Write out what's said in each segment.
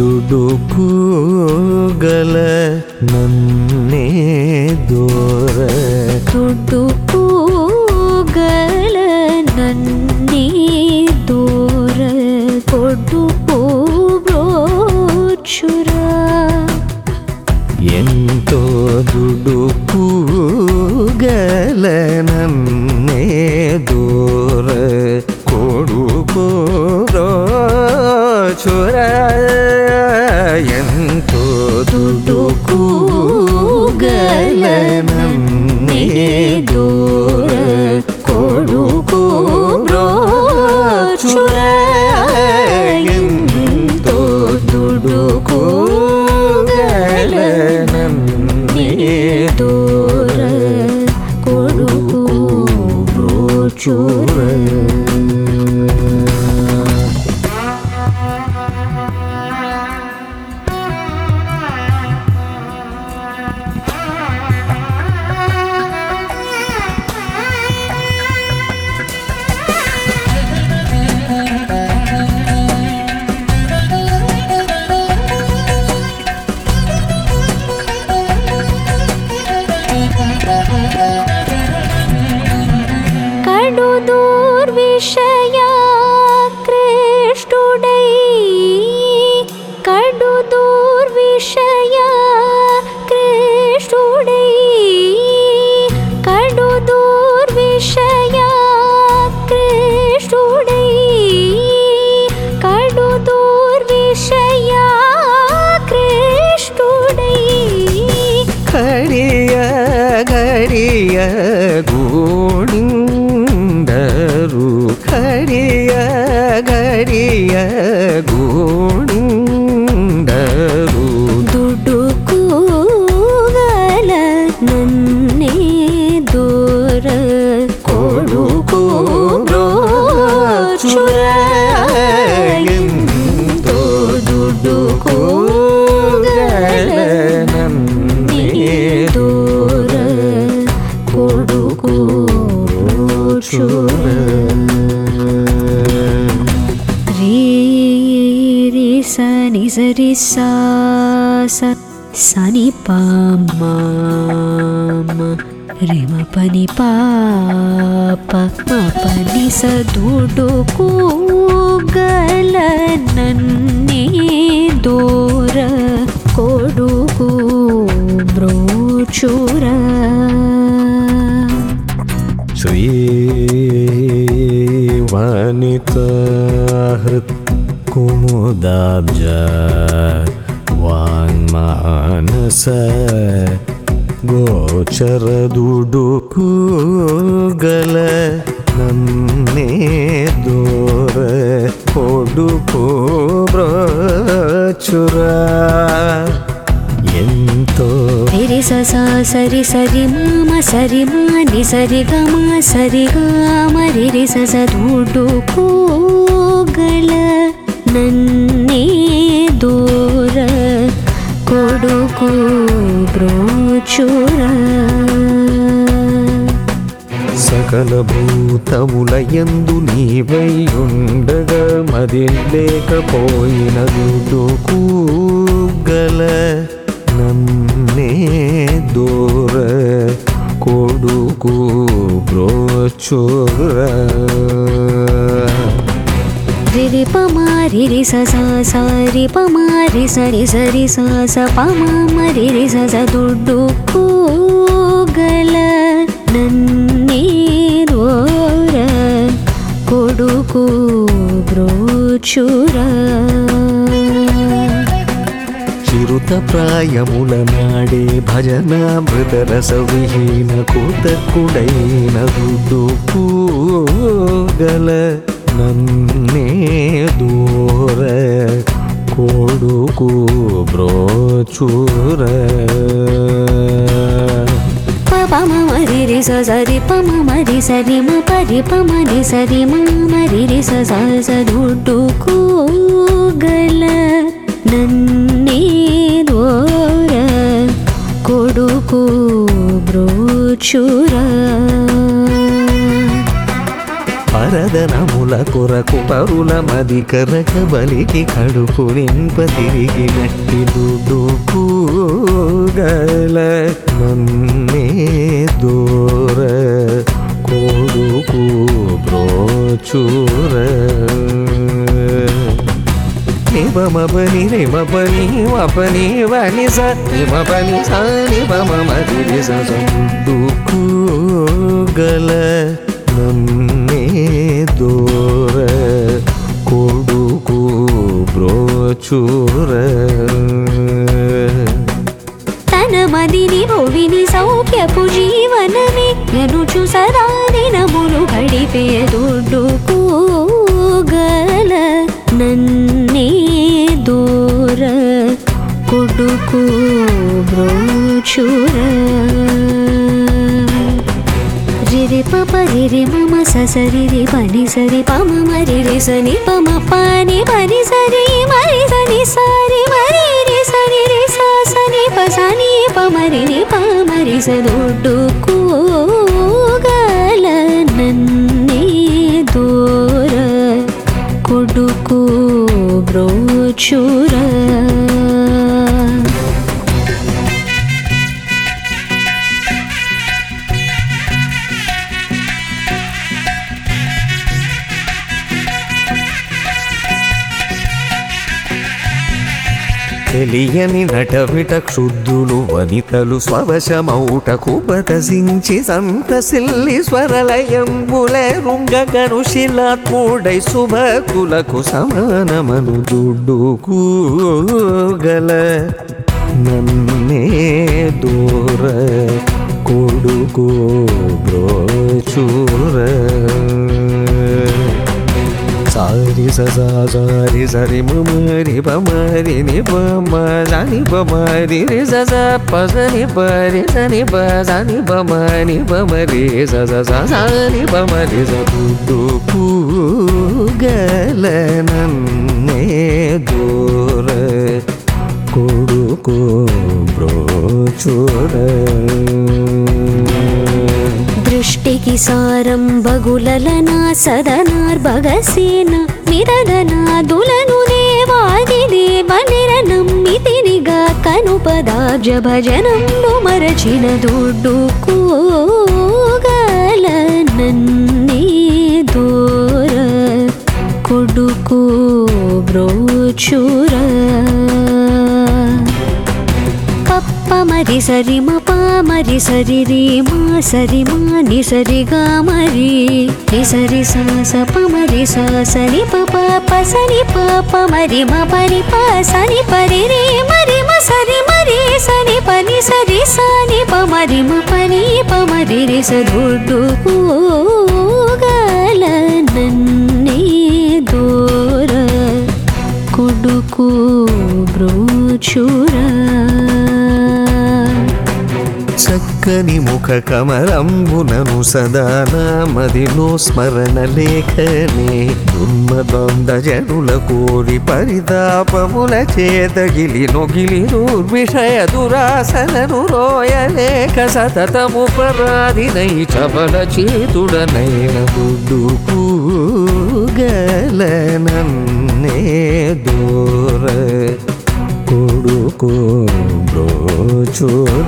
ದುಡುಕುಗಲ ನನ್ನೇ ದೂರ ದುಡುಕುಗಲ ನನ್ನೇ ದೂರ ಕೊಡುಕು ಬ್ರೋಚುರ ಎಂತೋ ದುಡುಕುಗಲ ನನ್ನೇ ದೂರ ಕೊಡುಕು ಬ್ರೋಚುರ ಎಂತೋ ದುಡುಕುಗಲ ನನ್ನೇ ದೂರ ಕೊಡುಕು ಬ್ರೋಚುರ ಎಂತೋ ದುಡುಕುಗಲ ನನ್ನೇ ದೂರ ಕೊಡುಕು ಬ್ರೋಚುರ విషయ కృష్ణుడై కడు దుర్విషయ కృష్ణుడై కడు దుర్విషయ కృష్ణుడై కడు దుర్విషయ కృష్ణుడై ఘడియ ఘడియ గోణి ಘಡಿಯ ಘಡಿಯ ಗೂಣಿಂಡರು ದುಡುಕುಗಲ ನನ್ನೇ ದೂರ ಕೊಡುಕು ಬ್ರೋಚುರ ಎಂತೋ ದುಡುಕುಗಲ ನನ್ನೇ ದೂರ ಕೊಡುಕು ಬ್ರೋಚುರ సని సరి సా సని పామ రిమ పని పాప మా పని సదుడుకుగల నన్నే దూర కొడుకు బ్రోచుర శ్రీ వనిత హృత్ కుముదాబ్జ వాంగ్మానస గోచర దుడుకుగల నన్నే దూర కొడుకు బ్రోచుర ఎంతో రి స సరి సరి మామ సరి మాని సరి గమ సరి గమ రి స దుడుకుగల నన్నే దూర కొడుకు బ్రోచుర సకల భూతములయందు నీవై ఉండగా మది లేకపోయిన దుడుకుగల నన్నే దూర కొడుకు బ్రోచుర రి పమారి రి స సరి పమారి సరి సరి స పమారి రి స దుడుకుగల నన్నే దూర కొడుకు బ్రోచుర చిరుత ప్రాయముల నాడే భజనామృతరస విహీన కూతకుడైన దుడుకుగల నన్నే దూర కొడుకు బ్రోచుర పమరి రి స సరి పమరి సరి మ పరి పమరి సరి మరి రి స దుడుకుగల నన్నే దూర కొడుకు బ్రోచుర పరదనముల పరుల కొరకు పరుల మది కరక బలికి కడుపు నింప తిరిగినట్టి దుడుకుగల నన్నే దూర కొడుకు బ్రోచుర నిబమబని రిమబని మపని వని స నిమబని స నిబమరి స దుడుకుగల నన్నే దూర కొడుకు బ్రోచుర తన మదిని భువిని సౌఖ్యపు జీవనమే ఎనుచు సదా దినములు గడిపే దుడుకుగల నన్నే దూర కొడుకు బ్రోచుర రిరి పప రిరి మమ సరి రి పని సరి పమ మరి రి సని పమ పాని పని సరి మరి సని సారి మరి రి సని రి సా సని ప సని పమరి ని పమరి స దుడుకుగల నన్నే దూర కొడుకు బ్రోచుర తెలియని నటవిట క్షుద్ధులు వనితలు స్వవశమౌటకు బతసించి సంతసిల్లి స్వరలయంబుల రుంగగను శిలాత్ముడై శుభకులకు సమానమను దుడుకుగల నన్నే దూర కొడుకు బ్రోచుర సారి సారి సరి మమరి పమరి ని పమ సని పమరి రి స పసని పరి సని పసని పమని పమరి స సని పమరి స దుడుకుగల నన్నే దూర కొడుకు బ్రోచుర దృష్టికి సారం బగులలనా సదనార్భగసేన నిరదనాదులను దేవాదిదే బలిరనమ్మితినిగా కనుపదాబ్జ భజనంబు మరచిన దుడుకుగల నన్నే దూర కొడుకు బ్రోచుర పమరి సరి మ పామరి సరి రి మా సరి మా ని సరి గా మరి ని సరి సా స పమరి సా సని ప ప ప సని ప పమరి మ పరి ప సని పరి రి మరి మ సరి మరి సని పని సరి సని పమరి మ పని పమరి రి స దుడుకుగల నన్నే దూర కొడుకు బ్రోచుర చక్కని ముఖ కమలంబునను సదా నామదిలో స్మరణ లేఖనే దుర్మదొంద జనుల కోరి పరితాపముల చేతగిలి నొగిలి దుర్విషయ దురాసనను రోయలేక సతతము పరాధినై చబల చేతుడనైన దుడుకుగల నన్నే దూర కొడుకు బ్రోచుర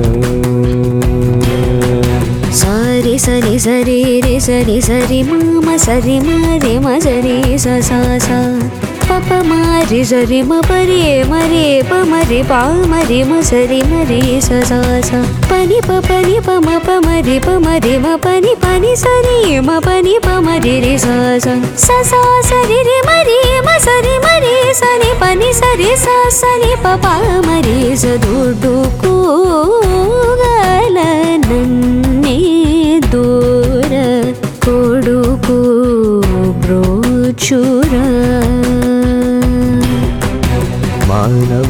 సారి సరి సరి రి సరి సరి మమ సరి మరి మ సరి స సా సా పప మరి సరి మ పరి మరి ప మరి పా మరి మ సరి మరి స సా సా పని ప పని ప మ ప మరి ప మరి మ పని పని సరి మ పని ప మరి రి స స స సా సరి రి మరి మ సరి మరి సని పని సరి స సని ప ప మరి స దుడుకుగల నన్నే దూర కొడుకు బ్రోచుర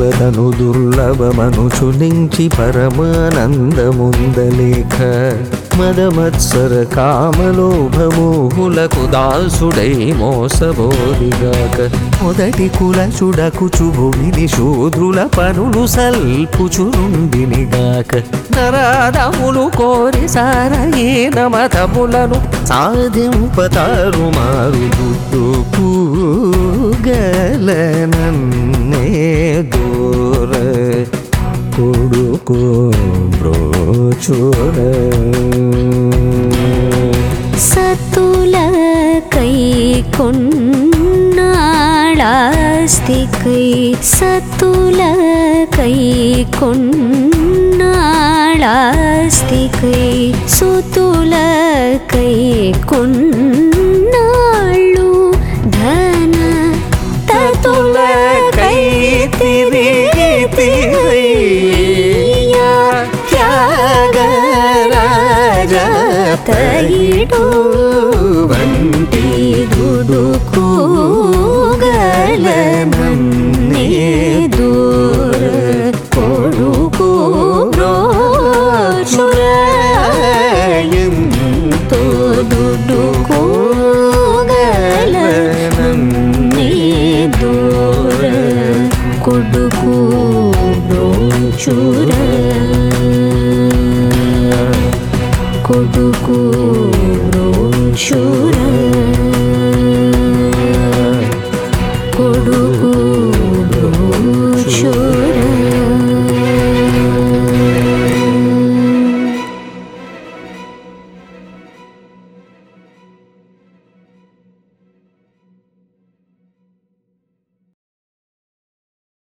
మానవదను దుర్లభమనుచు నుంచి పరమానందముందలేఖ మదమత్సర కామలోభమోహులకు దాసుడై మోసబోదిగాక మొదటి కుల చుడకుచుభువిని శూద్రుల పనులు సల్పుచునుండినిగాక నరాదములు కోరి సారయీన మతములను సాధింపతారు మారు దుడ్డుకు గలనన్నే దూర కొడుకు బ్రోచుర సతుల కై కొన్నాళాస్తికై సతుల కై కొన్నాళాస్తికై సుతుల కై కొన్నాళ్ళు ధన తతుల కై తిరిగి తిరియా త్యాగరాజ తయిడు వంటి దుడుకు గలనన్నే దూర కొడుకు బ్రోచురయంతో దుడుకు గలనన్నే దూర కొడుకు బ్రోచుర కొడుకు బ్రోచుర కొడుకు బ్రోచుర